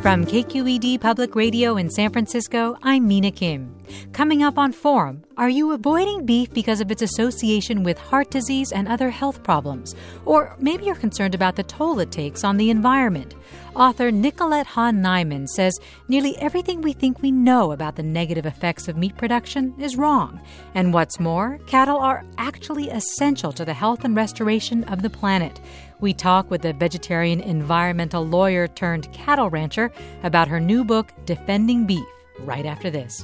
From KQED Public Radio in San Francisco, I'm Mina Kim. Coming up on Forum, are you avoiding beef because of its association with heart disease and other health problems? Or maybe you're concerned about the toll it takes on the environment. Author Nicolette Hahn-Niman says nearly everything we think we know about the negative effects of meat production is wrong. And what's more, cattle are actually essential to the health and restoration of the planet. We talk with a vegetarian environmental lawyer turned cattle rancher about her new book, Defending Beef, right after this.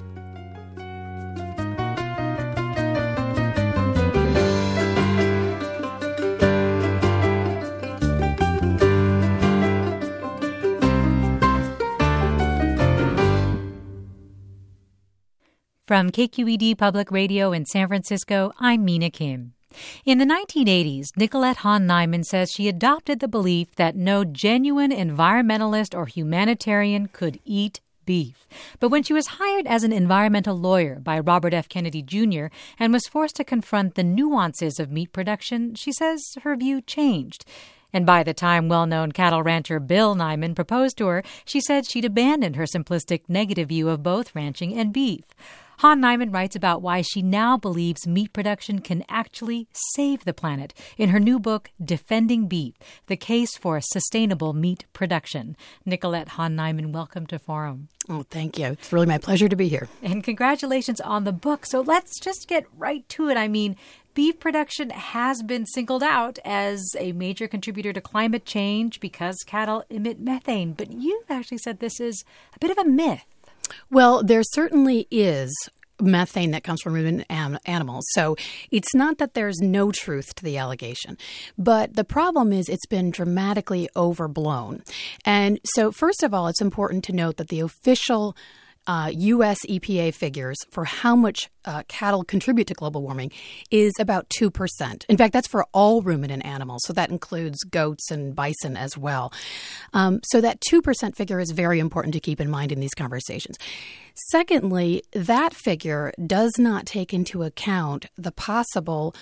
From KQED Public Radio in San Francisco, I'm Mina Kim. In the 1980s, Nicolette Hahn-Niman says she adopted the belief that no genuine environmentalist or humanitarian could eat beef. But when she was hired as an environmental lawyer by Robert F. Kennedy Jr. and was forced to confront the nuances of meat production, she says her view changed. And by the time well-known cattle rancher Bill Niman proposed to her, she said she'd abandoned her simplistic negative view of both ranching and beef. Hahn-Niman writes about why she now believes meat production can actually save the planet in her new book, Defending Beef, The Case for Sustainable Meat Production. Nicolette Hahn-Niman, welcome to Forum. Oh, thank you. It's really my pleasure to be here. And congratulations on the book. So let's just get right to it. I mean, beef production has been singled out as a major contributor to climate change because cattle emit methane. But you've actually said this is a bit of a myth. Well, there certainly is methane that comes from ruminant animals. So it's not that there's no truth to the allegation. But the problem is it's been dramatically overblown. And so first of all, it's important to note that the official U.S. EPA figures for how much cattle contribute to global warming is about 2%. In fact, that's for all ruminant animals. So that includes goats and bison as well. So that 2% figure is very important to keep in mind in these conversations. Secondly, that figure does not take into account the possible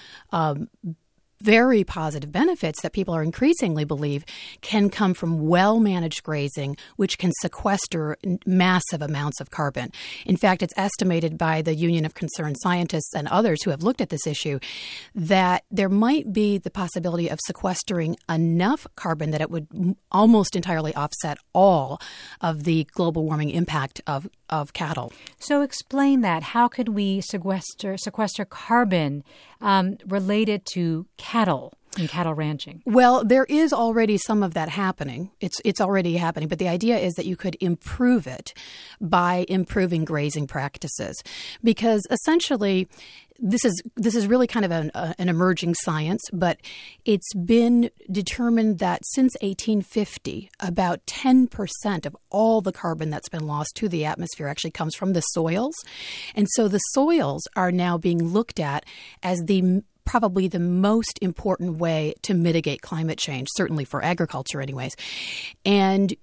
very positive benefits that people are increasingly believe can come from well-managed grazing, which can sequester massive amounts of carbon. In fact, it's estimated by the Union of Concerned Scientists and others who have looked at this issue that there might be the possibility of sequestering enough carbon that it would almost entirely offset all of the global warming impact of cattle. So explain that. How could we sequester carbon related to cattle and cattle ranching? Well, there is already some of that happening. It's already happening. But the idea is that you could improve it by improving grazing practices, because essentially this is really kind of an emerging science, but it's been determined that since 1850, about 10% of all the carbon that's been lost to the atmosphere actually comes from the soils. And so the soils are now being looked at as probably the most important way to mitigate climate change, certainly for agriculture anyways. And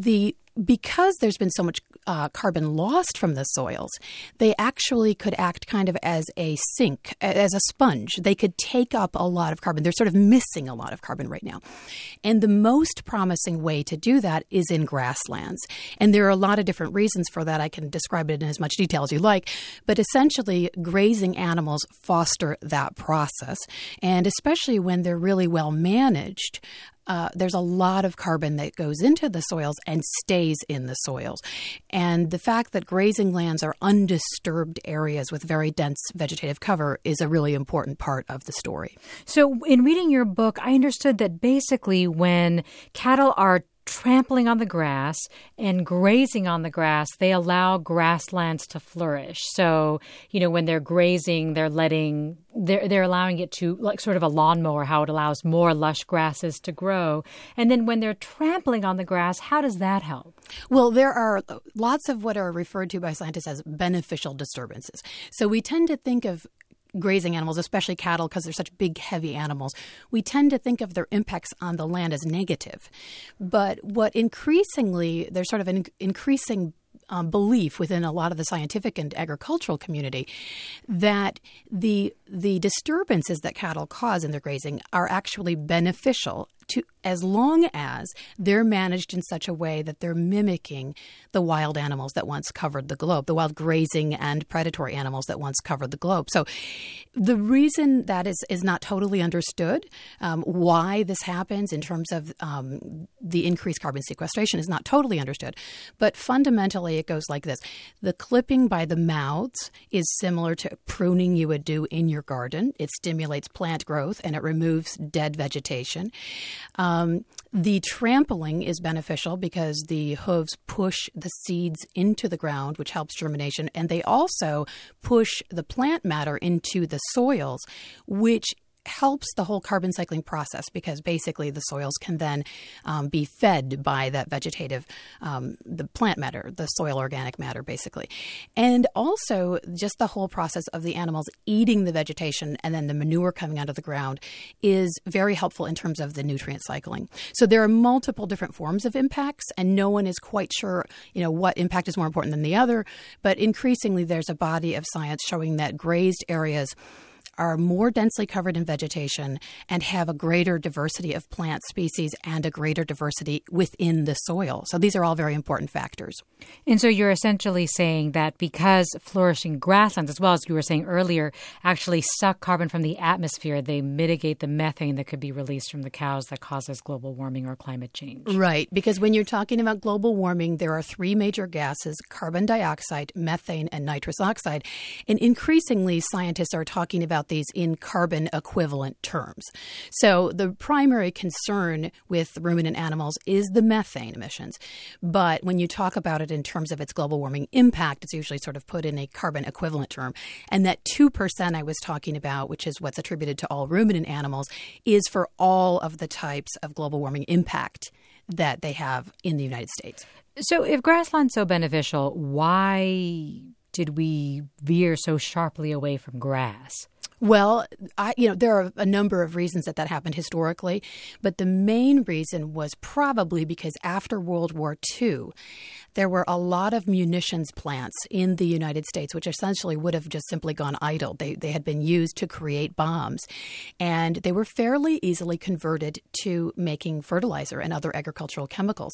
because there's been so much carbon lost from the soils, they actually could act kind of as a sink, as a sponge. They could take up a lot of carbon. They're sort of missing a lot of carbon right now. And the most promising way to do that is in grasslands. And there are a lot of different reasons for that. I can describe it in as much detail as you like. But essentially, grazing animals foster that process. And especially when they're really well managed, there's a lot of carbon that goes into the soils and stays in the soils. And the fact that grazing lands are undisturbed areas with very dense vegetative cover is a really important part of the story. So in reading your book, I understood that basically when cattle are trampling on the grass and grazing on the grass, they allow grasslands to flourish. So, when they're grazing, they're allowing it to, like sort of a lawnmower, how it allows more lush grasses to grow. And then when they're trampling on the grass, how does that help? Well, there are lots of what are referred to by scientists as beneficial disturbances. So we tend to think of grazing animals, especially cattle, because they're such big, heavy animals, we tend to think of their impacts on the land as negative. But what increasingly, there's sort of an increasing belief within a lot of the scientific and agricultural community that the disturbances that cattle cause in their grazing are actually beneficial as long as they're managed in such a way that they're mimicking the wild animals that once covered the globe, the wild grazing and predatory animals that once covered the globe. So the reason that is not totally understood, why this happens in terms of the increased carbon sequestration is not totally understood. But fundamentally, it goes like this. The clipping by the mouths is similar to pruning you would do in your garden. It stimulates plant growth and it removes dead vegetation. The trampling is beneficial because the hooves push the seeds into the ground, which helps germination, and they also push the plant matter into the soils, which helps the whole carbon cycling process because basically the soils can then be fed by that vegetative, the plant matter, the soil organic matter basically. And also just the whole process of the animals eating the vegetation and then the manure coming out of the ground is very helpful in terms of the nutrient cycling. So there are multiple different forms of impacts and no one is quite sure, what impact is more important than the other. But increasingly there's a body of science showing that grazed areas are more densely covered in vegetation and have a greater diversity of plant species and a greater diversity within the soil. So these are all very important factors. And so you're essentially saying that because flourishing grasslands, as well as you were saying earlier, actually suck carbon from the atmosphere, they mitigate the methane that could be released from the cows that causes global warming or climate change. Right, because when you're talking about global warming, there are three major gases, carbon dioxide, methane, and nitrous oxide. And increasingly, scientists are talking about these in carbon equivalent terms. So the primary concern with ruminant animals is the methane emissions. But when you talk about it in terms of its global warming impact, it's usually sort of put in a carbon equivalent term. And that 2% I was talking about, which is what's attributed to all ruminant animals, is for all of the types of global warming impact that they have in the United States. So if grassland's so beneficial, why did we veer so sharply away from grass? Well, there are a number of reasons that happened historically, but the main reason was probably because after World War II, there were a lot of munitions plants in the United States, which essentially would have just simply gone idle. They had been used to create bombs, and they were fairly easily converted to making fertilizer and other agricultural chemicals.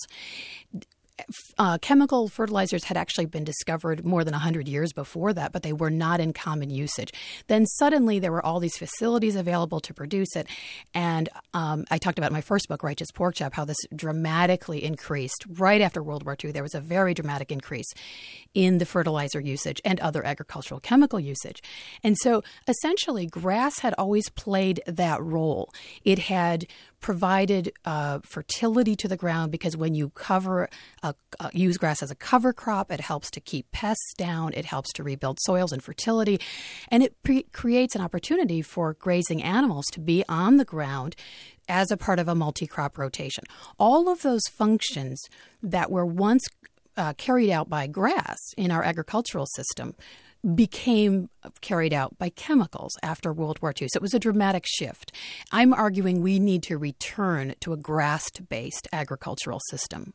Chemical fertilizers had actually been discovered more than 100 years before that, but they were not in common usage. Then suddenly there were all these facilities available to produce it. And I talked about in my first book, Righteous Pork Chop, how this dramatically increased right after World War II. There was a very dramatic increase in the fertilizer usage and other agricultural chemical usage. And so essentially grass had always played that role. It had provided fertility to the ground because when you use grass as a cover crop, it helps to keep pests down, it helps to rebuild soils and fertility, and it creates an opportunity for grazing animals to be on the ground as a part of a multi-crop rotation. All of those functions that were once carried out by grass in our agricultural system became carried out by chemicals after World War II. So it was a dramatic shift. I'm arguing we need to return to a grass-based agricultural system.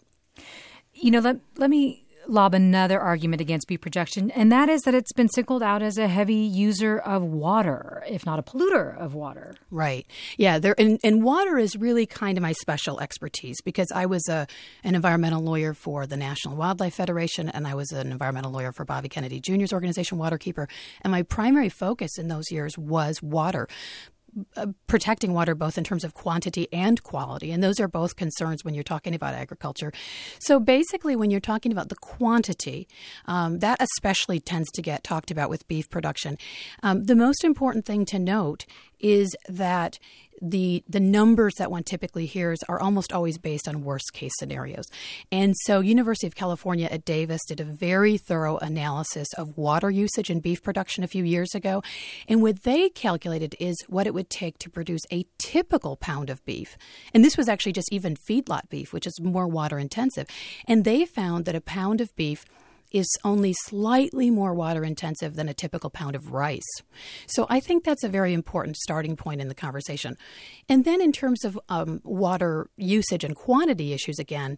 Let me lob another argument against beef production, and that is that it's been singled out as a heavy user of water, if not a polluter of water. Right. Yeah. And water is really kind of my special expertise because I was an environmental lawyer for the National Wildlife Federation, and I was an environmental lawyer for Bobby Kennedy Jr.'s organization, Waterkeeper. And my primary focus in those years was water. Protecting water both in terms of quantity and quality. And those are both concerns when you're talking about agriculture. So basically, when you're talking about the quantity, that especially tends to get talked about with beef production. The most important thing to note is that the numbers that one typically hears are almost always based on worst case scenarios. And so University of California at Davis did a very thorough analysis of water usage in beef production a few years ago. And what they calculated is what it would take to produce a typical pound of beef. And this was actually just even feedlot beef, which is more water intensive. And they found that a pound of beef is only slightly more water intensive than a typical pound of rice. So I think that's a very important starting point in the conversation. And then in terms of water usage and quantity issues again,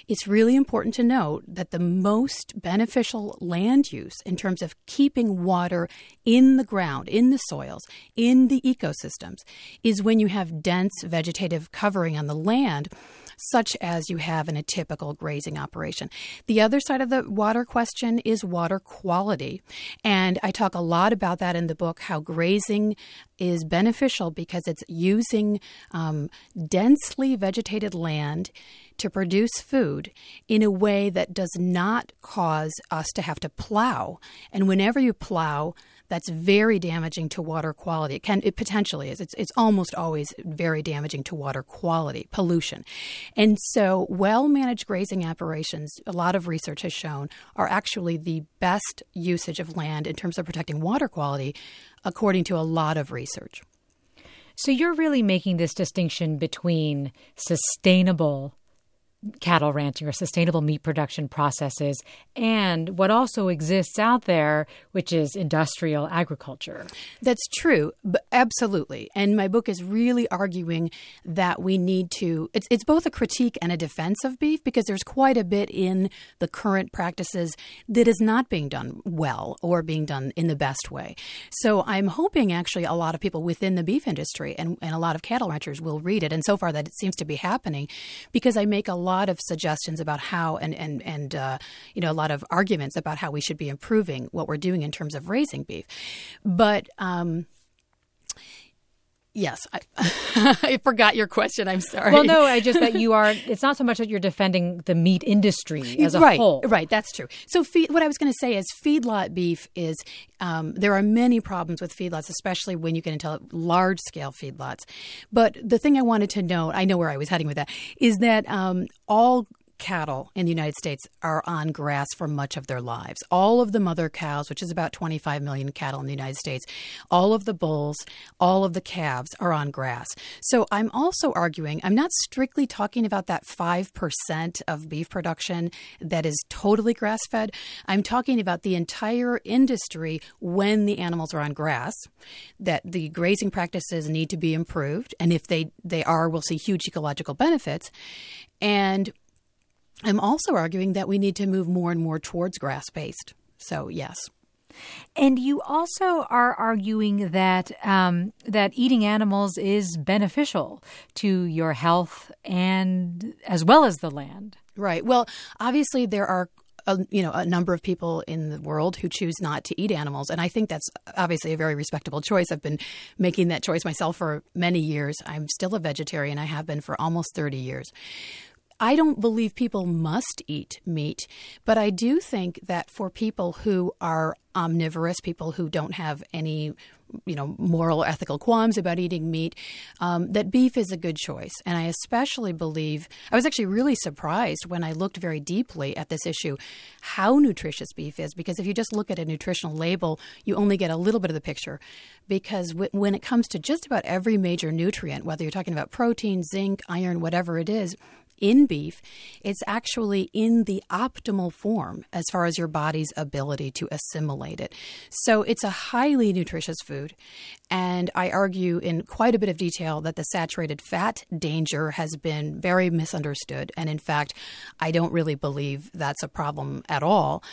it's really important to note that the most beneficial land use in terms of keeping water in the ground, in the soils, in the ecosystems, is when you have dense vegetative covering on the land, such as you have in a typical grazing operation. The other side of the water question is water quality. And I talk a lot about that in the book, how grazing is beneficial because it's using densely vegetated land to produce food in a way that does not cause us to have to plow. And whenever you plow, that's very damaging to water quality. It potentially is. It's almost always very damaging to water quality, pollution. And so well-managed grazing operations, a lot of research has shown, are actually the best usage of land in terms of protecting water quality, according to a lot of research. So you're really making this distinction between sustainable cattle ranching or sustainable meat production processes and what also exists out there, which is industrial agriculture. That's true, but absolutely. And my book is really arguing that we need to, it's both a critique and a defense of beef, because there's quite a bit in the current practices that is not being done well or being done in the best way. So I'm hoping actually a lot of people within the beef industry and a lot of cattle ranchers will read it. And so far that it seems to be happening, because I make a lot of suggestions about how and a lot of arguments about how we should be improving what we're doing in terms of raising beef. But yes, I forgot your question. I'm sorry. Well, no, it's not so much that you're defending the meat industry as a whole. Right, that's true. So what I was going to say is feedlot beef is, there are many problems with feedlots, especially when you get into large-scale feedlots. But the thing I wanted to note, I know where I was heading with that, is that all cattle in the United States are on grass for much of their lives. All of the mother cows, which is about 25 million cattle in the United States, all of the bulls, all of the calves are on grass. So I'm also arguing, I'm not strictly talking about that 5% of beef production that is totally grass-fed. I'm talking about the entire industry when the animals are on grass, that the grazing practices need to be improved. And if they are, we'll see huge ecological benefits. And I'm also arguing that we need to move more and more towards grass-based. So, yes. And you also are arguing that that eating animals is beneficial to your health and as well as the land. Right. Well, obviously there are a number of people in the world who choose not to eat animals. And I think that's obviously a very respectable choice. I've been making that choice myself for many years. I'm still a vegetarian. I have been for almost 30 years. I don't believe people must eat meat, but I do think that for people who are omnivorous, people who don't have any, moral or ethical qualms about eating meat, that beef is a good choice. And I especially believe, I was actually really surprised when I looked very deeply at this issue, how nutritious beef is. Because if you just look at a nutritional label, you only get a little bit of the picture. Because when it comes to just about every major nutrient, whether you're talking about protein, zinc, iron, whatever it is, in beef, it's actually in the optimal form as far as your body's ability to assimilate it. So it's a highly nutritious food. And I argue in quite a bit of detail that the saturated fat danger has been very misunderstood. And in fact, I don't really believe that's a problem at all.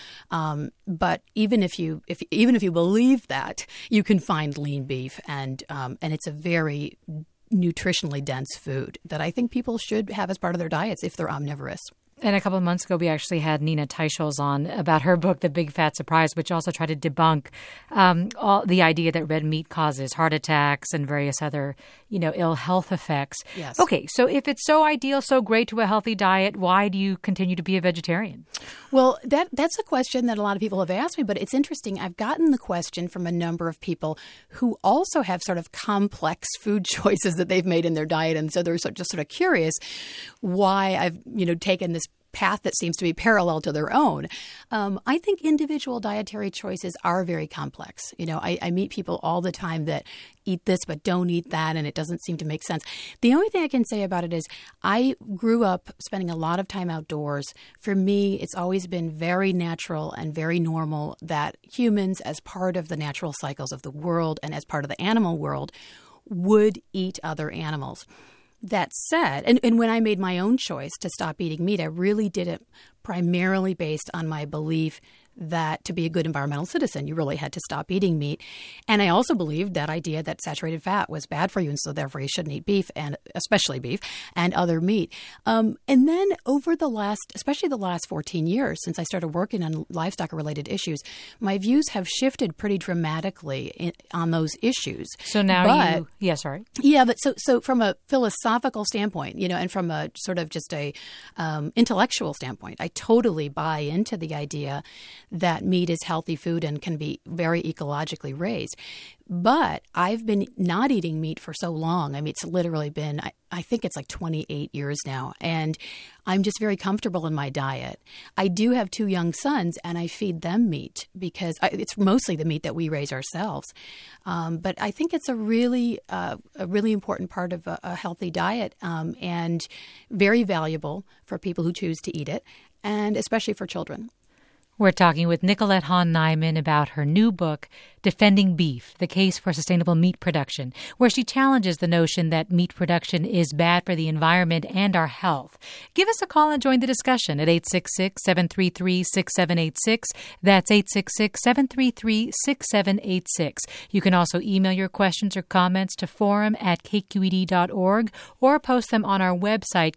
But even if you believe that, you can find lean beef, and it's a very nutritionally dense food that I think people should have as part of their diets if they're omnivorous. And a couple of months ago, we actually had Nina Teicholz on about her book, The Big Fat Surprise, which also tried to debunk all the idea that red meat causes heart attacks and various other, ill health effects. Yes. Okay, so if it's so ideal, so great to a healthy diet, why do you continue to be a vegetarian? Well, that's a question that a lot of people have asked me, but it's interesting. I've gotten the question from a number of people who also have sort of complex food choices that they've made in their diet, and so they're just sort of curious why I've taken this path that seems to be parallel to their own. I think individual dietary choices are very complex. I meet people all the time that eat this but don't eat that, and it doesn't seem to make sense. The only thing I can say about it is I grew up spending a lot of time outdoors. For me, it's always been very natural and very normal that humans, as part of the natural cycles of the world and as part of the animal world, would eat other animals. That said, and when I made my own choice to stop eating meat, I really did it primarily based on my belief that to be a good environmental citizen, you really had to stop eating meat. And I also believed that idea that saturated fat was bad for you, and so therefore you shouldn't eat beef, and especially beef and other meat. And then over especially the last 14 years, since I started working on livestock-related issues, my views have shifted pretty dramatically on those issues. So now but so from a philosophical standpoint, and from a sort of just a intellectual standpoint, I totally buy into the idea that meat is healthy food and can be very ecologically raised. But I've been not eating meat for so long. I mean, it's literally been, I think it's like 28 years now. And I'm just very comfortable in my diet. I do have 2 young sons, and I feed them meat because it's mostly the meat that we raise ourselves. But I think it's a really important part of a healthy diet, and very valuable for people who choose to eat it, and especially for children. We're talking with Nicolette Hahn-Niman about her new book, Defending Beef, The Case for Sustainable Meat Production, where she challenges the notion that meat production is bad for the environment and our health. Give us a call and join the discussion at 866-733-6786. That's 866-733-6786. You can also email your questions or comments to forum@kqed.org or post them on our website,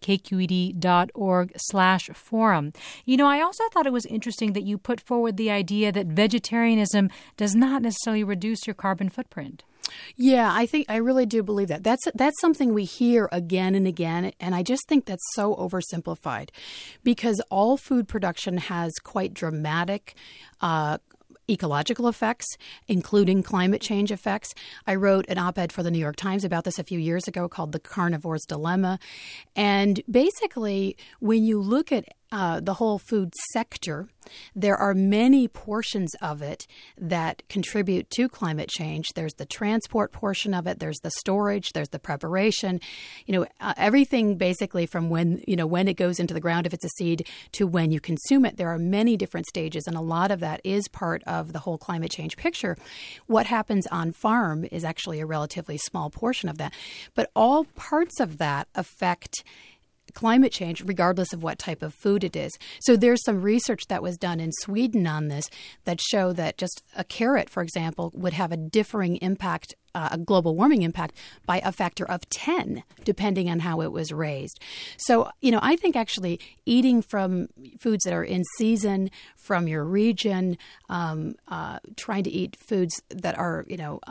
kqed.org/forum. I also thought it was interesting that you put forward the idea that vegetarianism does not necessarily reduce your carbon footprint. Yeah, I really do believe that. That's something we hear again and again, and I just think that's so oversimplified because all food production has quite dramatic ecological effects, including climate change effects. I wrote an op-ed for the New York Times about this a few years ago called The Carnivore's Dilemma. And basically, when you look at the whole food sector, there are many portions of it that contribute to climate change. There's the transport portion of it. There's the storage. There's the preparation. Everything basically from when it goes into the ground, if it's a seed, to when you consume it. There are many different stages, and a lot of that is part of the whole climate change picture. What happens on farm is actually a relatively small portion of that. But all parts of that affect climate change, regardless of what type of food it is. So there's some research that was done in Sweden on this that show that just a carrot, for example, would have a differing impact, a global warming impact, by a factor of 10, depending on how it was raised. So, I think actually eating from foods that are in season, from your region, trying to eat foods that are,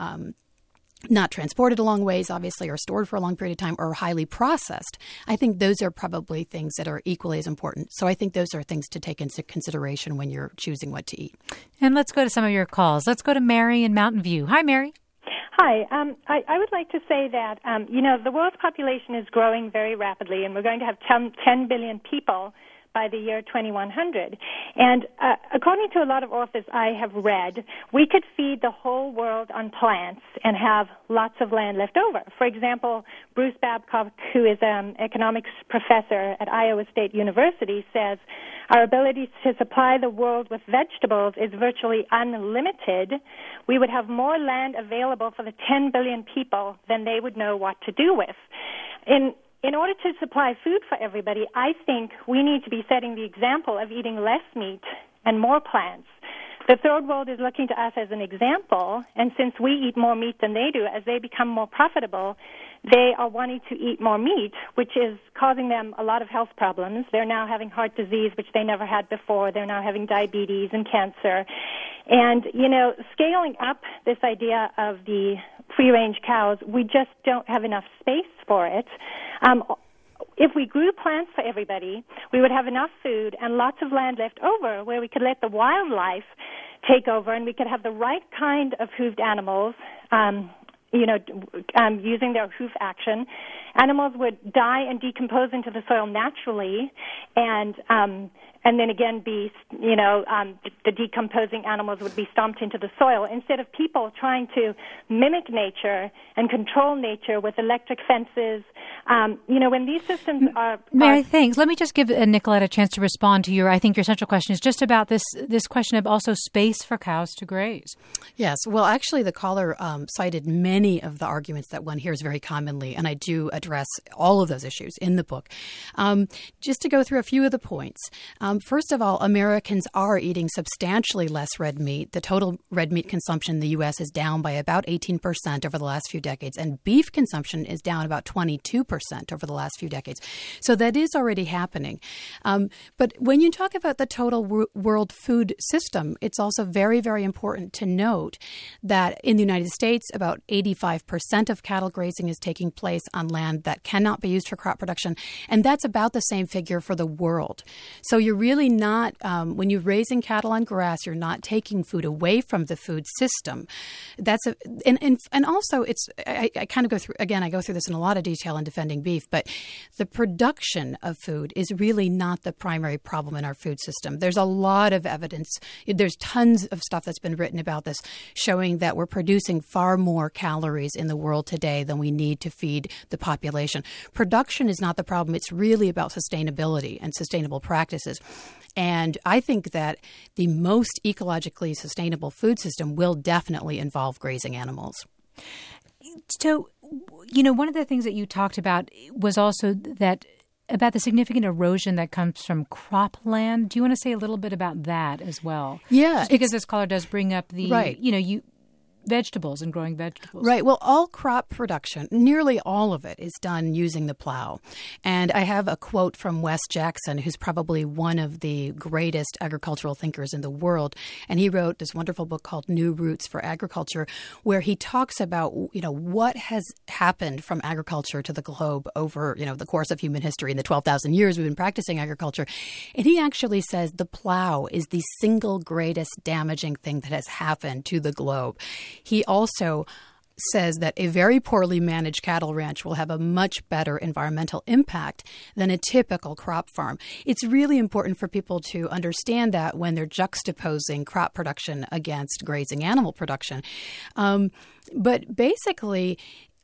not transported a long ways, obviously, or stored for a long period of time, or highly processed. I think those are probably things that are equally as important. So I think those are things to take into consideration when you're choosing what to eat. And let's go to some of your calls. Let's go to Mary in Mountain View. Hi, Mary. Hi. I would like to say that, the world's population is growing very rapidly, and we're going to have 10 billion people by the year 2100. And according to a lot of authors I have read, we could feed the whole world on plants and have lots of land left over. For example, Bruce Babcock, who is an economics professor at Iowa State University, says our ability to supply the world with vegetables is virtually unlimited. We would have more land available for the 10 billion people than they would know what to do with. In order to supply food for everybody, I think we need to be setting the example of eating less meat and more plants. The third world is looking to us as an example, and since we eat more meat than they do, as they become more profitable, they are wanting to eat more meat, which is causing them a lot of health problems. They're now having heart disease, which they never had before. They're now having diabetes and cancer. And, scaling up this idea of the free-range cows, we just don't have enough space for it. If we grew plants for everybody, we would have enough food and lots of land left over where we could let the wildlife take over, and we could have the right kind of hooved animals, using their hoof action. Animals would die and decompose into the soil naturally, and then again the decomposing animals would be stomped into the soil, instead of people trying to mimic nature and control nature with electric fences, When these systems are... Mary, thanks. Let me just give Nicolette a chance to respond to I think your central question is just about this question of also space for cows to graze. Yes. Well, actually, the caller cited many of the arguments that one hears very commonly, and I do address all of those issues in the book. Just to go through a few of the points. First of all, Americans are eating substantially less red meat. The total red meat consumption in the U.S. is down by about 18% over the last few decades, and beef consumption is down about 22% over the last few decades. So that is already happening. But when you talk about the total world food system, it's also very, very important to note that in the United States, about 85% of cattle grazing is taking place on land that cannot be used for crop production, and that's about the same figure for the world. So you're really not, when you're raising cattle on grass, you're not taking food away from the food system. And also it's, I kind of go through, again, I go through this in a lot of detail in Defending Beef, but the production of food is really not the primary problem in our food system. There's a lot of evidence. There's tons of stuff that's been written about this showing that we're producing far more calories in the world today than we need to feed the population. Production is not the problem. It's really about sustainability and sustainable practices. And I think that the most ecologically sustainable food system will definitely involve grazing animals. So, one of the things that you talked about was also that about the significant erosion that comes from cropland. Do you want to say a little bit about that as well? Yeah. Just because this caller does bring up the, right. Vegetables and growing vegetables. Right. Well, all crop production, nearly all of it, is done using the plow. And I have a quote from Wes Jackson, who's probably one of the greatest agricultural thinkers in the world. And he wrote this wonderful book called New Roots for Agriculture, where he talks about, what has happened from agriculture to the globe over, the course of human history in the 12,000 years we've been practicing agriculture. And he actually says the plow is the single greatest damaging thing that has happened to the globe. He also says that a very poorly managed cattle ranch will have a much better environmental impact than a typical crop farm. It's really important for people to understand that when they're juxtaposing crop production against grazing animal production. But basically,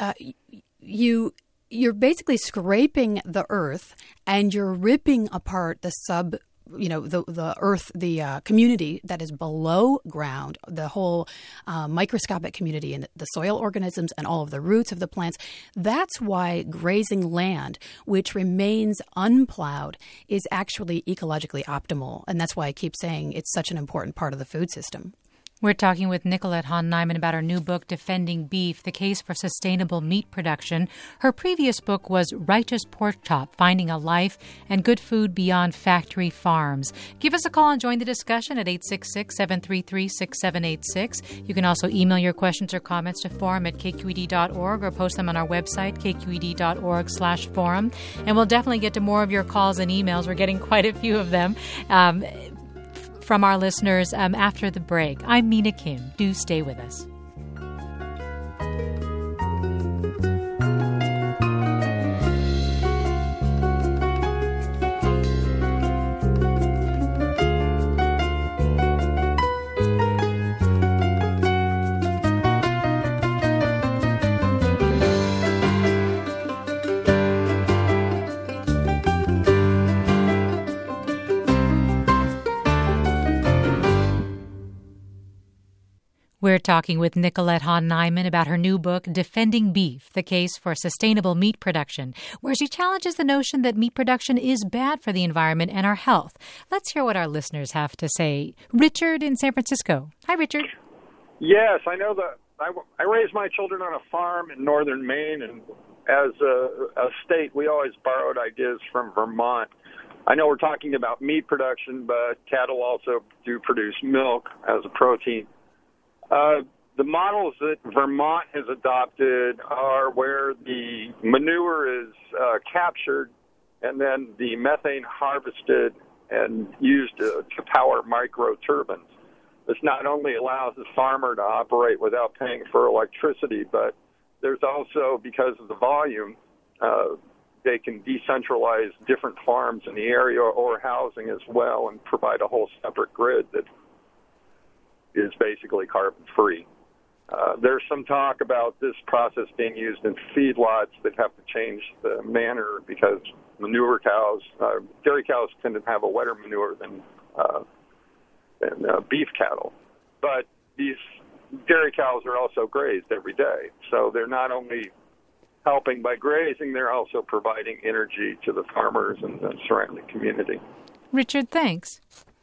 you're basically scraping the earth and you're ripping apart the the earth, the community that is below ground, the whole microscopic community and the soil organisms and all of the roots of the plants. That's why grazing land, which remains unplowed, is actually ecologically optimal. And that's why I keep saying it's such an important part of the food system. We're talking with Nicolette Hahn Niman about her new book, Defending Beef, The Case for Sustainable Meat Production. Her previous book was Righteous Pork Chop, Finding a Life and Good Food Beyond Factory Farms. Give us a call and join the discussion at 866-733-6786. You can also email your questions or comments to forum@kqed.org or post them on our website, kqed.org/forum. And we'll definitely get to more of your calls and emails. We're getting quite a few of them. From our listeners after the break. I'm Mina Kim. Do stay with us. We're talking with Nicolette Hahn Niman about her new book, Defending Beef, The Case for Sustainable Meat Production, where she challenges the notion that meat production is bad for the environment and our health. Let's hear what our listeners have to say. Richard in San Francisco. Hi, Richard. Yes, I know that I raised my children on a farm in northern Maine, and as a state, we always borrowed ideas from Vermont. I know we're talking about meat production, but cattle also do produce milk as a protein. The models that Vermont has adopted are where the manure is captured and then the methane harvested and used to power microturbines. This not only allows the farmer to operate without paying for electricity, but there's also, because of the volume, they can decentralize different farms in the area or housing as well and provide a whole separate grid that is basically carbon-free. There's some talk about this process being used in feedlots that have to change the manner because manure cows, dairy cows tend to have a wetter manure than beef cattle. But these dairy cows are also grazed every day. So they're not only helping by grazing, they're also providing energy to the farmers and the surrounding community. Richard, thanks.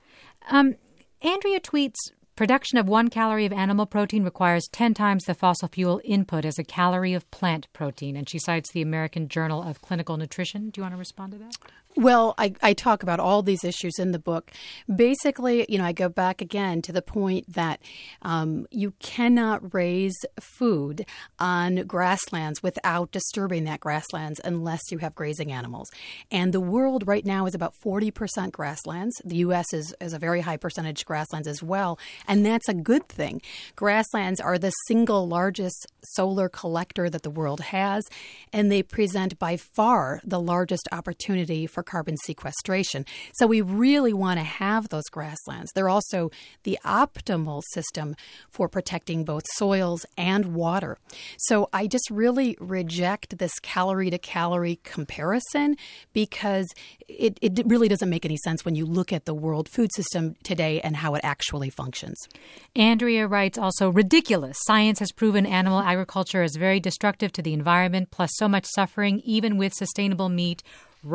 Andrea tweets, production of 1 calorie of animal protein requires 10 times the fossil fuel input as a calorie of plant protein. And she cites the American Journal of Clinical Nutrition. Do you want to respond to that? Well, I talk about all these issues in the book. Basically, I go back again to the point that you cannot raise food on grasslands without disturbing that grasslands unless you have grazing animals. And the world right now is about 40% grasslands. The U.S. is a very high percentage grasslands as well, and that's a good thing. Grasslands are the single largest solar collector that the world has, and they present by far the largest opportunity for carbon sequestration. So we really want to have those grasslands. They're also the optimal system for protecting both soils and water. So I just really reject this calorie-to-calorie comparison because it really doesn't make any sense when you look at the world food system today and how it actually functions. Andrea writes also, ridiculous. Science has proven animal agriculture is very destructive to the environment, plus so much suffering, even with sustainable meat. Wrong! !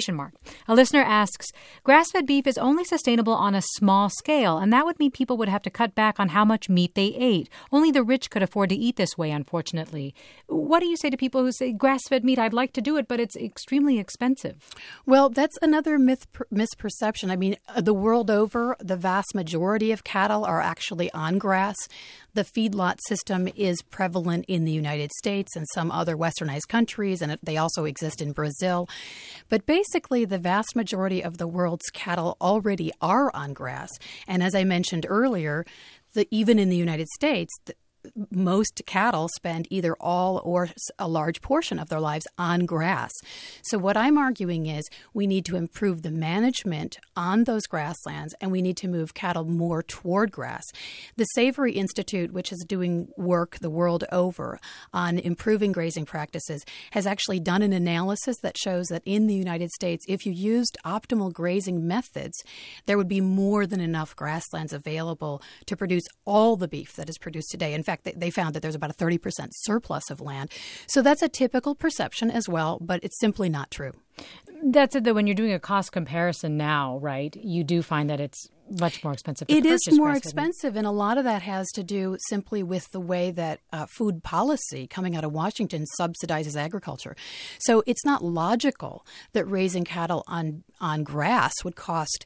A listener asks, grass-fed beef is only sustainable on a small scale, and that would mean people would have to cut back on how much meat they ate. Only the rich could afford to eat this way, unfortunately. What do you say to people who say, grass-fed meat, I'd like to do it, but it's extremely expensive? Well, that's another misperception. I mean, the world over, the vast majority of cattle are actually on grass. The feedlot system is prevalent in the United States and some other westernized countries, and they also exist in Brazil. But basically, the vast majority of the world's cattle already are on grass. And as I mentioned earlier, even in the United States, most cattle spend either all or a large portion of their lives on grass. So what I'm arguing is we need to improve the management on those grasslands, and we need to move cattle more toward grass. The Savory Institute, which is doing work the world over on improving grazing practices, has actually done an analysis that shows that in the United States, if you used optimal grazing methods, there would be more than enough grasslands available to produce all the beef that is produced today. In fact, they found that there's about a 30% surplus of land. So that's a typical perception as well, but it's simply not true. That's it, though. When you're doing a cost comparison now, right, you do find that it's much more expensive to purchase. It is more expensive, and a lot of that has to do simply with the way that food policy coming out of Washington subsidizes agriculture. So it's not logical that raising cattle on grass would cost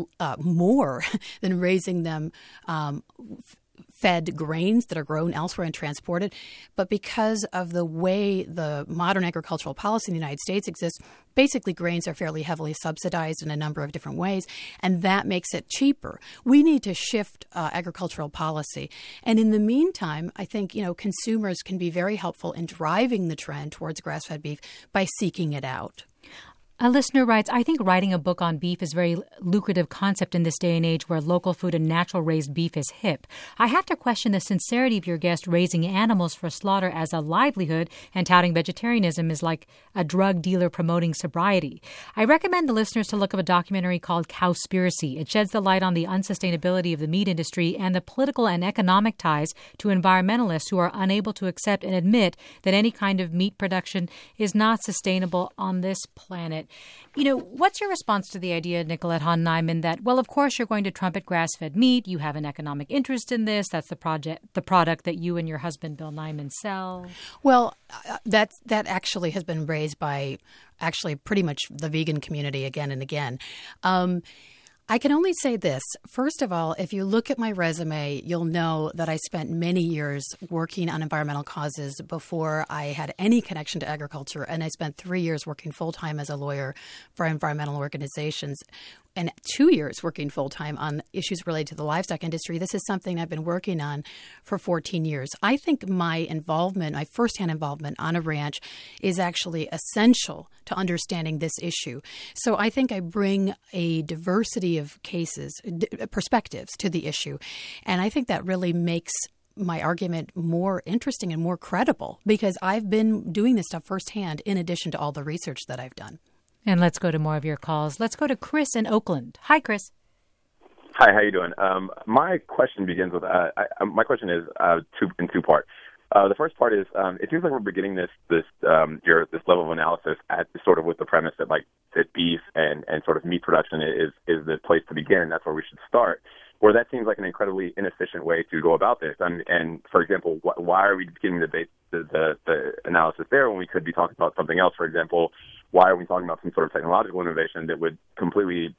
more than raising them fed grains that are grown elsewhere and transported. But because of the way the modern agricultural policy in the United States exists, basically grains are fairly heavily subsidized in a number of different ways, and that makes it cheaper. We need to shift agricultural policy. And in the meantime, I think, consumers can be very helpful in driving the trend towards grass-fed beef by seeking it out. A listener writes, I think writing a book on beef is a very lucrative concept in this day and age where local food and natural raised beef is hip. I have to question the sincerity of your guest raising animals for slaughter as a livelihood and touting vegetarianism is like a drug dealer promoting sobriety. I recommend the listeners to look up a documentary called Cowspiracy. It sheds the light on the unsustainability of the meat industry and the political and economic ties to environmentalists who are unable to accept and admit that any kind of meat production is not sustainable on this planet. What's your response to the idea, Nicolette Hahn-Niman, that, well, of course you're going to trumpet grass-fed meat. You have an economic interest in this. That's the product that you and your husband, Bill Niman, sell. Well, that actually has been raised by actually pretty much the vegan community again and again. I can only say this. First of all, if you look at my resume, you'll know that I spent many years working on environmental causes before I had any connection to agriculture, and I spent 3 years working full-time as a lawyer for environmental organizations and 2 years working full-time on issues related to the livestock industry. This is something I've been working on for 14 years. I think my firsthand involvement on a ranch is actually essential to understanding this issue. So I think I bring a diversity of perspectives to the issue. And I think that really makes my argument more interesting and more credible because I've been doing this stuff firsthand in addition to all the research that I've done. And let's go to more of your calls. Let's go to Chris in Oakland. Hi, Chris. Hi, how you doing? My question begins with my question is in two parts. The first part is it seems like we're beginning this level of analysis at sort of with the premise that that beef and sort of meat production is the place to begin. That's where we should start. Where that seems like an incredibly inefficient way to go about this. And for example, why are we beginning the analysis there when we could be talking about something else? For example, why are we talking about some sort of technological innovation that would completely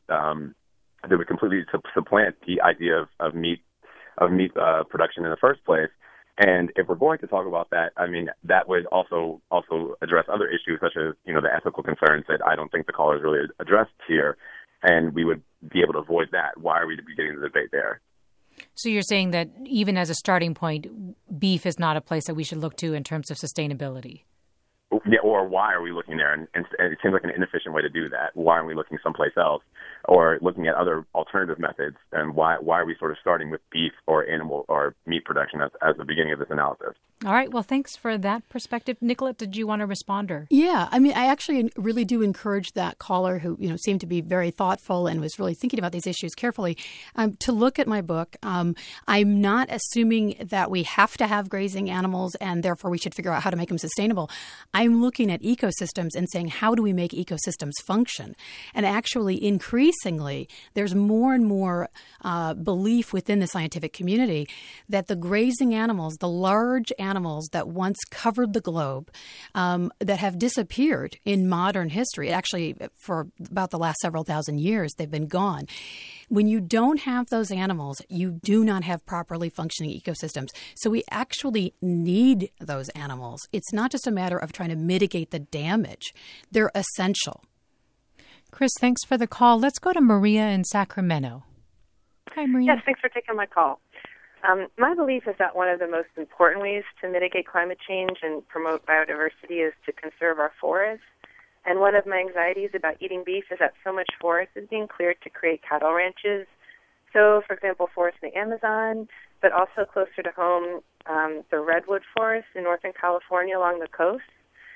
supplant the idea of meat production in the first place? And if we're going to talk about that, I mean, that would also address other issues such as, the ethical concerns that I don't think the callers really addressed here, and we would be able to avoid that. Why are we beginning the debate there? So you're saying that even as a starting point, beef is not a place that we should look to in terms of sustainability? Yeah, or why are we looking there? And it seems like an inefficient way to do that. Why aren't we looking someplace else or looking at other alternative methods? And why are we sort of starting with beef or animal or meat production as the beginning of this analysis? All right. Well, thanks for that perspective. Nicolette, did you want to respond? Yeah. I mean, I actually really do encourage that caller who, seemed to be very thoughtful and was really thinking about these issues carefully to look at my book. I'm not assuming that we have to have grazing animals and therefore we should figure out how to make them sustainable. I'm looking at ecosystems and saying, how do we make ecosystems function? And actually, increasingly, there's more and more belief within the scientific community that the grazing animals, the large animals that once covered the globe, that have disappeared in modern history, actually for about the last several thousand years, they've been gone. When you don't have those animals, you do not have properly functioning ecosystems. So we actually need those animals. It's not just a matter of trying to mitigate the damage. They're essential. Chris, thanks for the call. Let's go to Maria in Sacramento. Hi, Maria. Yes, thanks for taking my call. My belief is that one of the most important ways to mitigate climate change and promote biodiversity is to conserve our forests. And one of my anxieties about eating beef is that so much forest is being cleared to create cattle ranches. So, for example, forests in the Amazon, but also closer to home, the redwood forest in Northern California along the coast.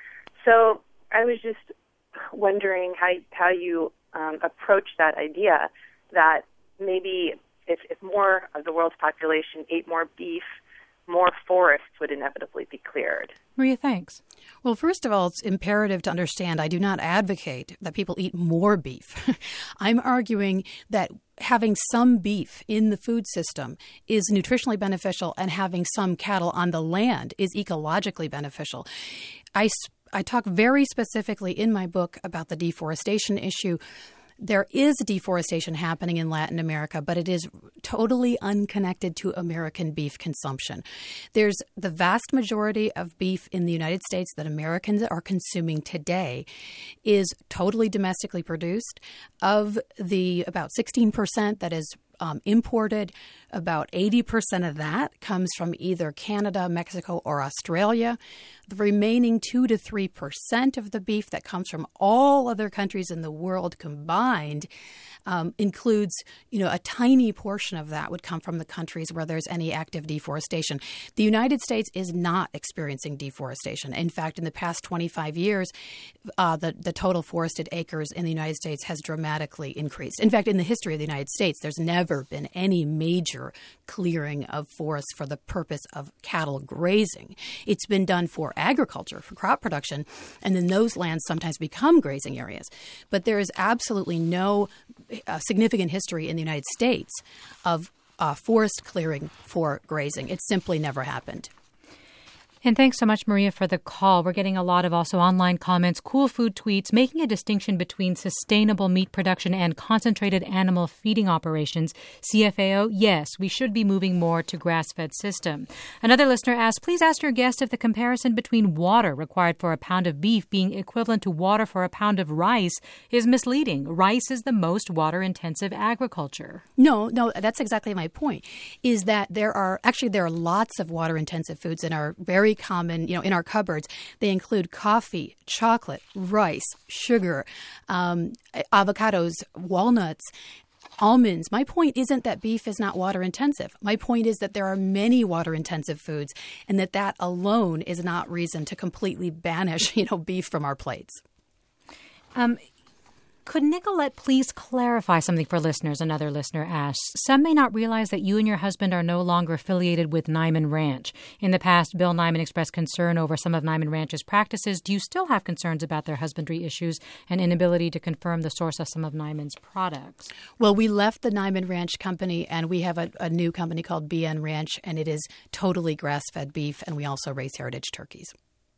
So I was just wondering how you approach that idea that maybe if more of the world's population ate more beef, more forests would inevitably be cleared. Maria, thanks. Well, first of all, it's imperative to understand I do not advocate that people eat more beef. I'm arguing that having some beef in the food system is nutritionally beneficial and having some cattle on the land is ecologically beneficial. I talk very specifically in my book about the deforestation issue. There is deforestation happening in Latin America, but it is totally unconnected to American beef consumption. There's the vast majority of beef in the United States that Americans are consuming today is totally domestically produced. Of the about 16% that is imported, about 80% of that comes from either Canada, Mexico, or Australia. The remaining 2 to 3% of the beef that comes from all other countries in the world combined includes, a tiny portion of that would come from the countries where there's any active deforestation. The United States is not experiencing deforestation. In fact, in the past 25 years, the total forested acres in the United States has dramatically increased. In fact, in the history of the United States, there's never been any major clearing of forests for the purpose of cattle grazing. It's been done for agriculture, for crop production, and then those lands sometimes become grazing areas. But there is absolutely no significant history in the United States of forest clearing for grazing. It simply never happened. And thanks so much, Maria, for the call. We're getting a lot of also online comments, cool food tweets, making a distinction between sustainable meat production and concentrated animal feeding operations. CFAO, yes, we should be moving more to grass-fed system. Another listener asked, please ask your guest if the comparison between water required for a pound of beef being equivalent to water for a pound of rice is misleading. Rice is the most water-intensive agriculture. No, that's exactly my point, is that there are lots of water-intensive foods in our very common, in our cupboards. They include coffee, chocolate, rice, sugar, avocados, walnuts. almonds. My point isn't that beef is not water intensive. My point is that there are many water intensive foods, and that alone is not reason to completely banish, beef from our plates. Could Nicolette please clarify something for listeners? Another listener asks. Some may not realize that you and your husband are no longer affiliated with Niman Ranch. In the past, Bill Niman expressed concern over some of Niman Ranch's practices. Do you still have concerns about their husbandry issues and inability to confirm the source of some of Niman's products? Well, we left the Niman Ranch company, and we have a new company called BN Ranch, and it is totally grass-fed beef, and we also raise heritage turkeys.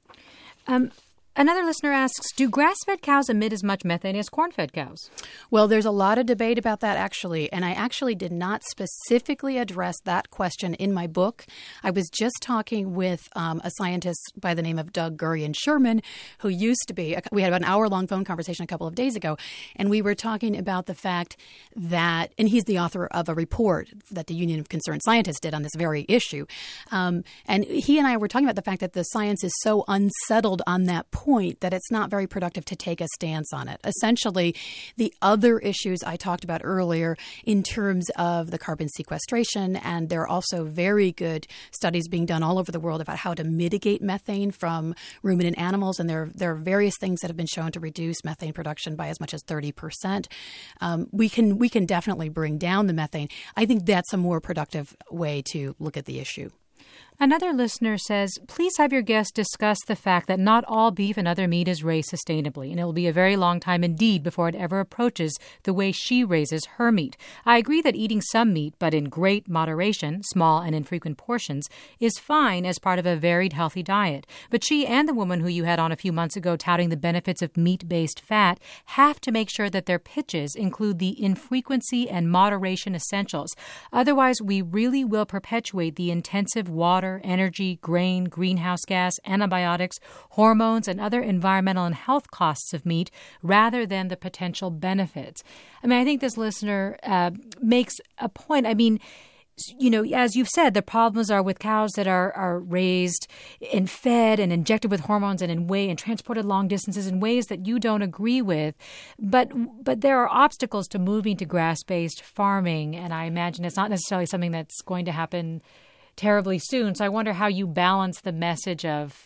Another listener asks, do grass-fed cows emit as much methane as corn-fed cows? Well, there's a lot of debate about that, actually, and I actually did not specifically address that question in my book. I was just talking with a scientist by the name of Doug Gurian-Sherman, who used to be, we had an hour-long phone conversation a couple of days ago, and we were talking about the fact that, and he's the author of a report that the Union of Concerned Scientists did on this very issue, and he and I were talking about the fact that the science is so unsettled on that point that it's not very productive to take a stance on it. Essentially, the other issues I talked about earlier in terms of the carbon sequestration, and there are also very good studies being done all over the world about how to mitigate methane from ruminant animals, and there are various things that have been shown to reduce methane production by as much as 30%. We can definitely bring down the methane. I think that's a more productive way to look at the issue. Another listener says, please have your guest discuss the fact that not all beef and other meat is raised sustainably, and it will be a very long time indeed before it ever approaches the way she raises her meat. I agree that eating some meat, but in great moderation, small and infrequent portions, is fine as part of a varied, healthy diet. But she and the woman who you had on a few months ago touting the benefits of meat-based fat have to make sure that their pitches include the infrequency and moderation essentials. Otherwise, we really will perpetuate the intensive water, energy, grain, greenhouse gas, antibiotics, hormones, and other environmental and health costs of meat rather than the potential benefits. I think this listener makes a point. As you've said, the problems are with cows that are raised and fed and injected with hormones and transported long distances in ways that you don't agree with. But there are obstacles to moving to grass-based farming, and I imagine it's not necessarily something that's going to happen terribly soon. So I wonder how you balance the message of,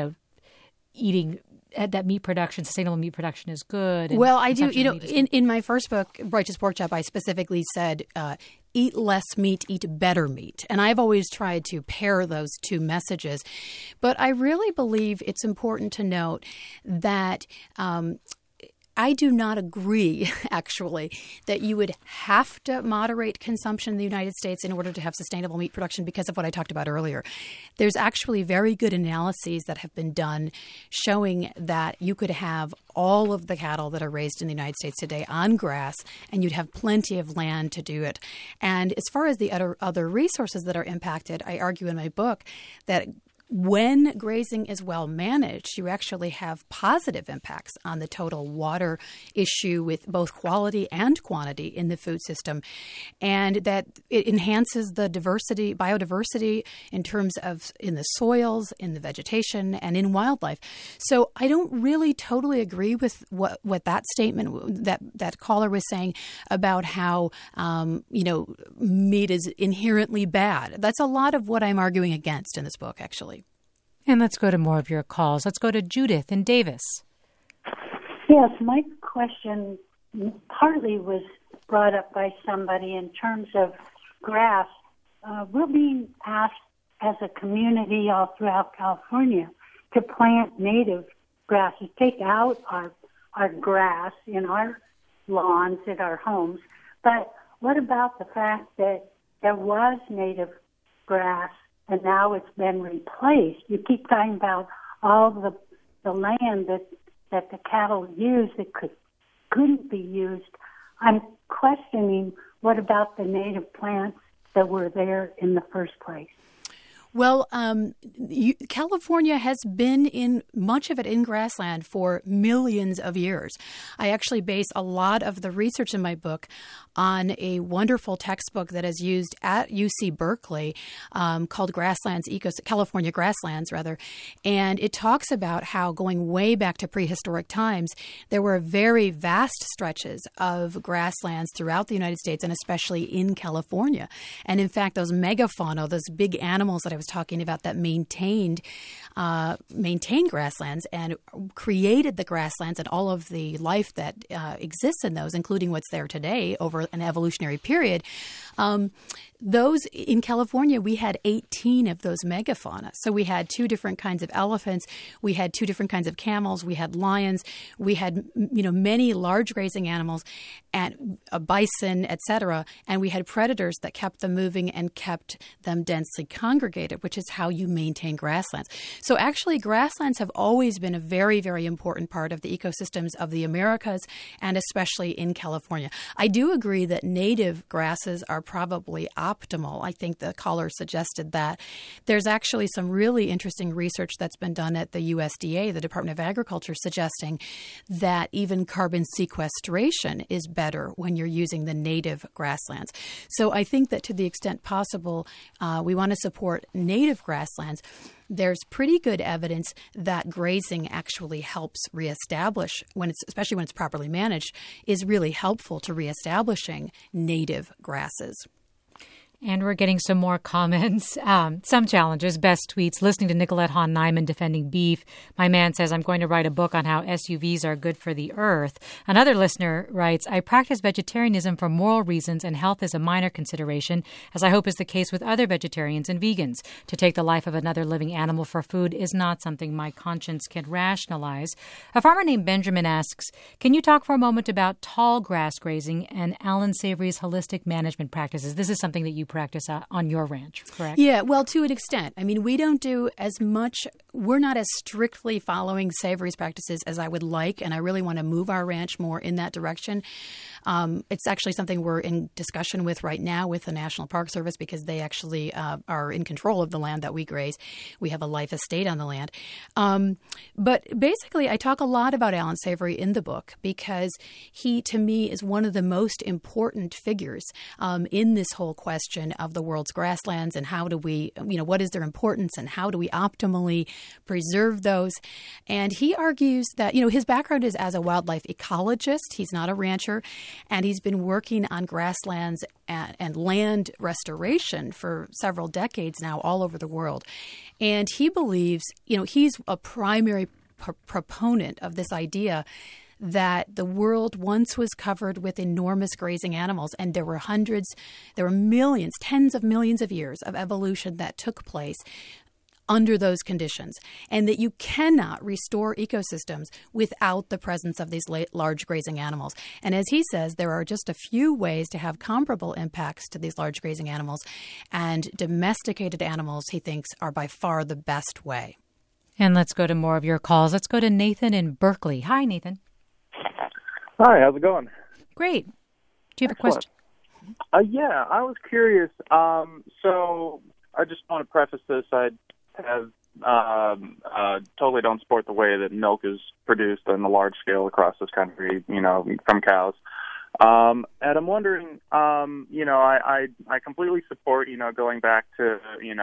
eating that meat production, sustainable meat production is good. Well, I do. In my first book, Righteous Pork Chop, I specifically said, eat less meat, eat better meat. And I've always tried to pair those two messages. But I really believe it's important to note that I do not agree, actually, that you would have to moderate consumption in the United States in order to have sustainable meat production because of what I talked about earlier. There's actually very good analyses that have been done showing that you could have all of the cattle that are raised in the United States today on grass, and you'd have plenty of land to do it. And as far as the other resources that are impacted, I argue in my book that when grazing is well managed, you actually have positive impacts on the total water issue with both quality and quantity in the food system, and that it enhances the biodiversity in terms of in the soils, in the vegetation, and in wildlife. So I don't really totally agree with what that statement, that caller was saying about how, meat is inherently bad. That's a lot of what I'm arguing against in this book, actually. And let's go to more of your calls. Let's go to Judith in Davis. Yes, my question partly was brought up by somebody in terms of grass. We're being asked as a community all throughout California to plant native grasses, take out our grass in our lawns at our homes. But what about the fact that there was native grass and now it's been replaced? You keep talking about all the land that the cattle use that couldn't be used. I'm questioning what about the native plants that were there in the first place? Well, California has been in much of it in grassland for millions of years. I actually base a lot of the research in my book on a wonderful textbook that is used at UC Berkeley called California Grasslands, and it talks about how going way back to prehistoric times, there were very vast stretches of grasslands throughout the United States and especially in California. And in fact, those megafauna, those big animals that I was talking about that maintained grasslands and created the grasslands and all of the life that exists in those, including what's there today over an evolutionary period. Those in California, we had 18 of those megafauna. So we had 2 different kinds of elephants. We had 2 different kinds of camels. We had lions. We had, many large grazing animals and a bison, etc. And we had predators that kept them moving and kept them densely congregated, which is how you maintain grasslands. So actually, grasslands have always been a very, very important part of the ecosystems of the Americas and especially in California. I do agree that native grasses are probably optimal. I think the caller suggested that. There's actually some really interesting research that's been done at the USDA, the Department of Agriculture, suggesting that even carbon sequestration is better when you're using the native grasslands. So I think that to the extent possible, we want to support native grasslands. There's pretty good evidence that grazing actually helps reestablish, especially when it's properly managed, is really helpful to reestablishing native grasses. And we're getting some more comments. Some challenges. Best tweets. Listening to Nicolette Hahn Nyman defending beef. My man says, I'm going to write a book on how SUVs are good for the earth. Another listener writes, I practice vegetarianism for moral reasons and health is a minor consideration, as I hope is the case with other vegetarians and vegans. To take the life of another living animal for food is not something my conscience can rationalize. A farmer named Benjamin asks, can you talk for a moment about tall grass grazing and Alan Savory's holistic management practices? This is something that you practice on your ranch, correct? Yeah, well, to an extent. I mean, we don't do as much. We're not as strictly following Savory's practices as I would like, and I really want to move our ranch more in that direction. It's actually something we're in discussion with right now with the National Park Service because they actually are in control of the land that we graze. We have a life estate on the land. But basically, I talk a lot about Alan Savory in the book because he, to me, is one of the most important figures in this whole question of the world's grasslands and how do we, what is their importance and how do we optimally preserve those. And he argues that, his background is as a wildlife ecologist. He's not a rancher. And he's been working on grasslands and land restoration for several decades now all over the world. And he believes, he's a primary proponent of this idea that the world once was covered with enormous grazing animals, and there were millions, tens of millions of years of evolution that took place under those conditions, and that you cannot restore ecosystems without the presence of these large grazing animals. And as he says, there are just a few ways to have comparable impacts to these large grazing animals, and domesticated animals, he thinks, are by far the best way. And let's go to more of your calls. Let's go to Nathan in Berkeley. Hi, Nathan. Hi, how's it going? Great. Do you have a question? Yeah, I was curious. So I just want to preface this. I totally don't support the way that milk is produced on the large scale across this country, from cows. And I'm wondering, I completely support, going back to,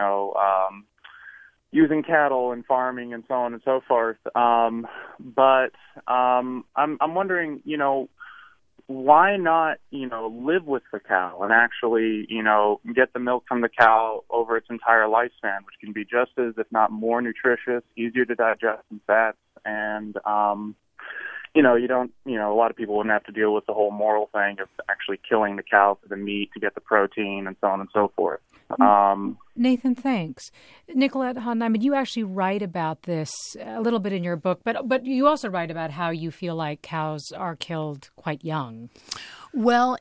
using cattle and farming and so on and so forth. But I'm wondering, why not, live with the cow and actually, get the milk from the cow over its entire lifespan, which can be just as, if not more nutritious, easier to digest in fats. And, you don't, a lot of people wouldn't have to deal with the whole moral thing of actually killing the cow for the meat to get the protein and so on and so forth. Nathan, thanks. Nicolette Hahn Nyman, you actually write about this a little bit in your book, but you also write about how you feel like cows are killed quite young. Well,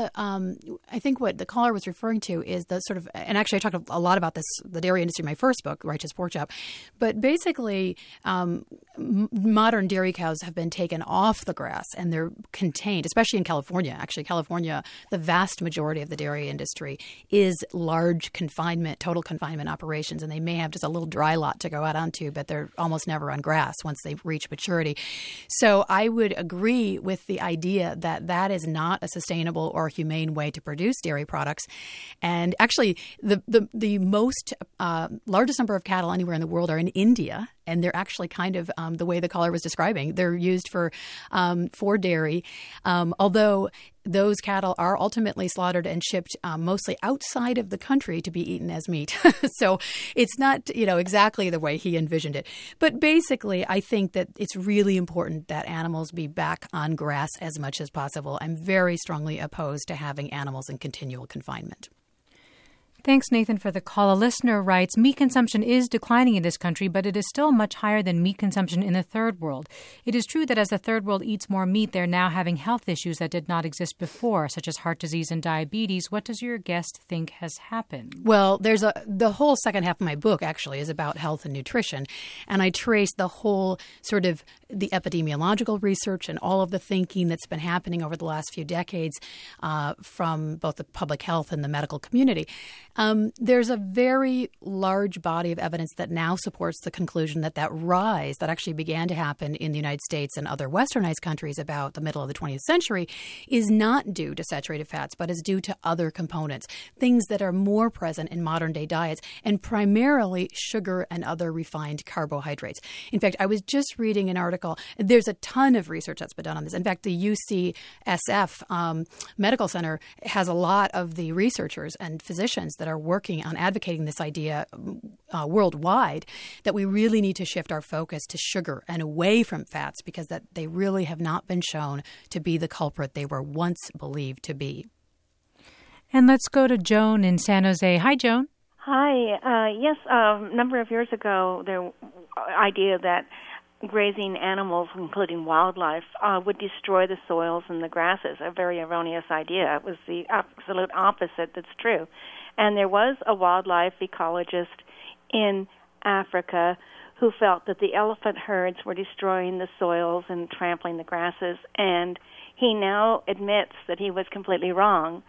I think what the caller was referring to is the sort of, and actually I talked a lot about this, the dairy industry, in my first book, Righteous Pork Chop, but basically modern dairy cows have been taken off the grass and they're contained, especially in California. Actually, California, the vast majority of the dairy industry is large confinement, total confinement operations, and they may have just a little dry lot to go out onto, but they're almost never on grass once they've reached maturity. So I would agree with the idea that that is not a sustainable or humane way to produce dairy products. And actually, the most largest number of cattle anywhere in the world are in India. And they're actually kind of the way the caller was describing. They're used for dairy, although those cattle are ultimately slaughtered and shipped mostly outside of the country to be eaten as meat. So it's not, exactly the way he envisioned it. But basically, I think that it's really important that animals be back on grass as much as possible. I'm very strongly opposed to having animals in continual confinement. Thanks, Nathan, for the call. A listener writes, meat consumption is declining in this country, but it is still much higher than meat consumption in the third world. It is true that as the third world eats more meat, they're now having health issues that did not exist before, such as heart disease and diabetes. What does your guest think has happened? Well, the whole second half of my book actually is about health and nutrition, and I trace the whole sort of the epidemiological research and all of the thinking that's been happening over the last few decades from both the public health and the medical community. There's a very large body of evidence that now supports the conclusion that rise that actually began to happen in the United States and other westernized countries about the middle of the 20th century is not due to saturated fats, but is due to other components, things that are more present in modern day diets, and primarily sugar and other refined carbohydrates. In fact, I was just reading an article. There's a ton of research that's been done on this. In fact, the UCSF Medical Center has a lot of the researchers and physicians that are working on advocating this idea worldwide, that we really need to shift our focus to sugar and away from fats, because that they really have not been shown to be the culprit they were once believed to be. And let's go to Joan in San Jose. Hi, Joan. Hi. Yes, a number of years ago, the idea that grazing animals, including wildlife, would destroy the soils and the grasses, a very erroneous idea. It was the absolute opposite that's true. And there was a wildlife ecologist in Africa who felt that the elephant herds were destroying the soils and trampling the grasses, and he now admits that he was completely wrong.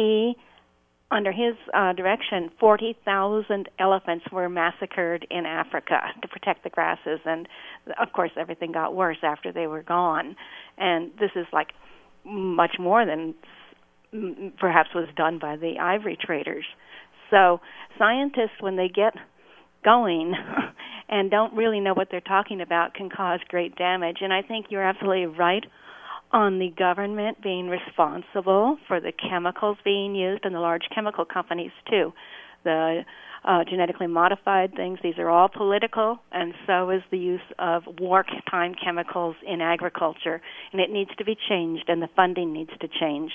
Under his direction, 40,000 elephants were massacred in Africa to protect the grasses, and of course everything got worse after they were gone. And this is like much more than perhaps was done by the ivory traders. So scientists, when they get going and don't really know what they're talking about, can cause great damage. And I think you're absolutely right on the government being responsible for the chemicals being used, and the large chemical companies too. The genetically modified things, these are all political, and so is the use of wartime chemicals in agriculture. And it needs to be changed, and the funding needs to change.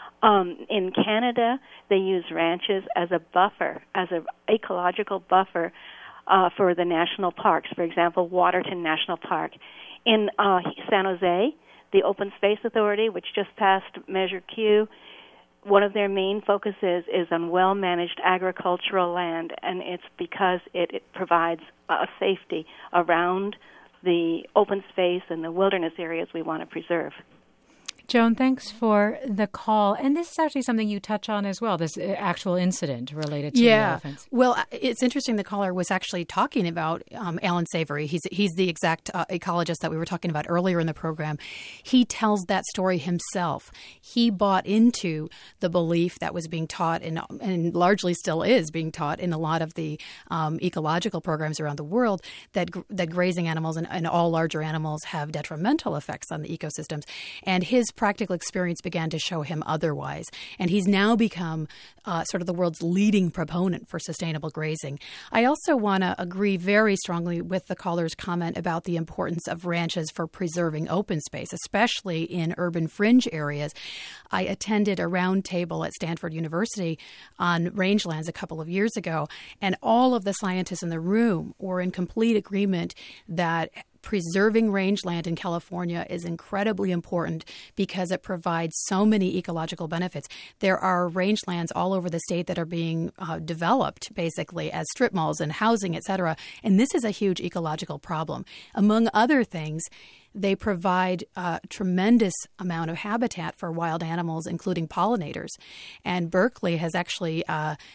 In Canada, they use ranches as a buffer, as an ecological buffer for the national parks. For example, Waterton National Park. In San Jose, the Open Space Authority, which just passed Measure Q, one of their main focuses is on well-managed agricultural land, and it's because it provides a safety around the open space and the wilderness areas we want to preserve. Joan, thanks for the call. And this is actually something you touch on as well, this actual incident related to the elephants. Well, it's interesting. The caller was actually talking about Alan Savory. He's the exact ecologist that we were talking about earlier in the program. He tells that story himself. He bought into the belief that was being taught and largely still is being taught in a lot of the ecological programs around the world that grazing animals and all larger animals have detrimental effects on the ecosystems. And his practical experience began to show him otherwise. And he's now become sort of the world's leading proponent for sustainable grazing. I also want to agree very strongly with the caller's comment about the importance of ranches for preserving open space, especially in urban fringe areas. I attended a round table at Stanford University on rangelands a couple of years ago, and all of the scientists in the room were in complete agreement that preserving rangeland in California is incredibly important because it provides so many ecological benefits. There are rangelands all over the state that are being developed basically as strip malls and housing, et cetera. And this is a huge ecological problem. Among other things, they provide a tremendous amount of habitat for wild animals, including pollinators. And Berkeley has actually,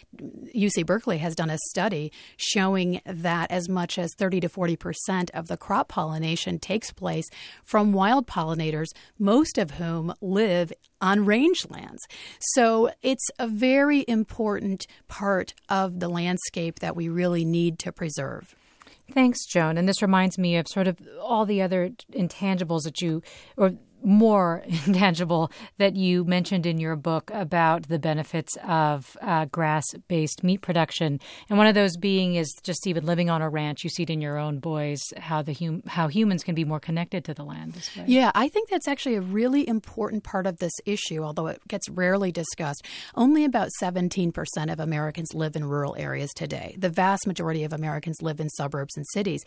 UC Berkeley has done a study showing that as much as 30 to 40% of the crop pollination takes place from wild pollinators, most of whom live on rangelands. So it's a very important part of the landscape that we really need to preserve. Thanks, Joan. And this reminds me of sort of all the other intangibles or more intangible that you mentioned in your book about the benefits of grass-based meat production. And one of those being is just even living on a ranch. You see it in your own boys, how humans can be more connected to the land this way. Yeah, I think that's actually a really important part of this issue, although it gets rarely discussed. Only about 17% of Americans live in rural areas today. The vast majority of Americans live in suburbs and cities.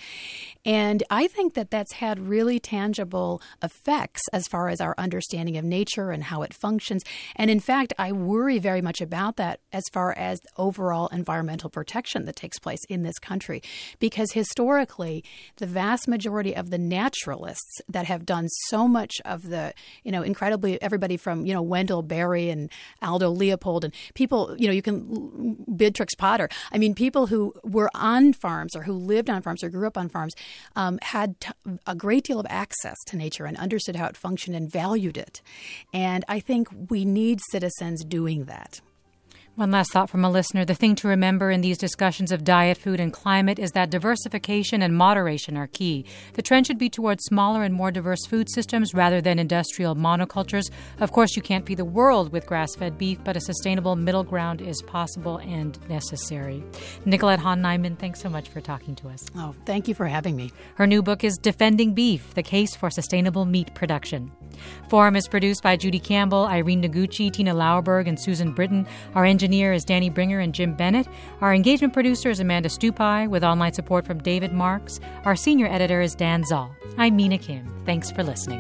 And I think that that's had really tangible effects as far as our understanding of nature and how it functions. And in fact, I worry very much about that as far as overall environmental protection that takes place in this country. Because historically, the vast majority of the naturalists that have done so much of the, incredibly, everybody from, Wendell Berry and Aldo Leopold and people, you can, Beatrix Potter. I mean, people who were on farms or who lived on farms or grew up on farms had a great deal of access to nature and understood how it functioned and valued it. And I think we need citizens doing that. One last thought from a listener. The thing to remember in these discussions of diet, food, and climate is that diversification and moderation are key. The trend should be towards smaller and more diverse food systems rather than industrial monocultures. Of course, you can't feed the world with grass-fed beef, but a sustainable middle ground is possible and necessary. Nicolette Hahn-Niman, thanks so much for talking to us. Oh, thank you for having me. Her new book is Defending Beef, The Case for Sustainable Meat Production. Forum is produced by Judy Campbell, Irene Noguchi, Tina Lauerberg, and Susan Britton. Our engineer is Danny Bringer and Jim Bennett. Our engagement producer is Amanda Stupai, with online support from David Marks. Our senior editor is Dan Zoll. I'm Mina Kim. Thanks for listening.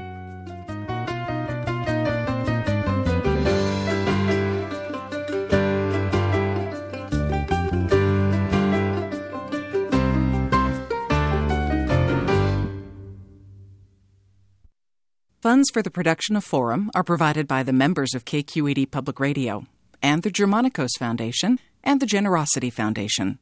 Funds for the production of Forum are provided by the members of KQED Public Radio and the Germanicos Foundation and the Generosity Foundation.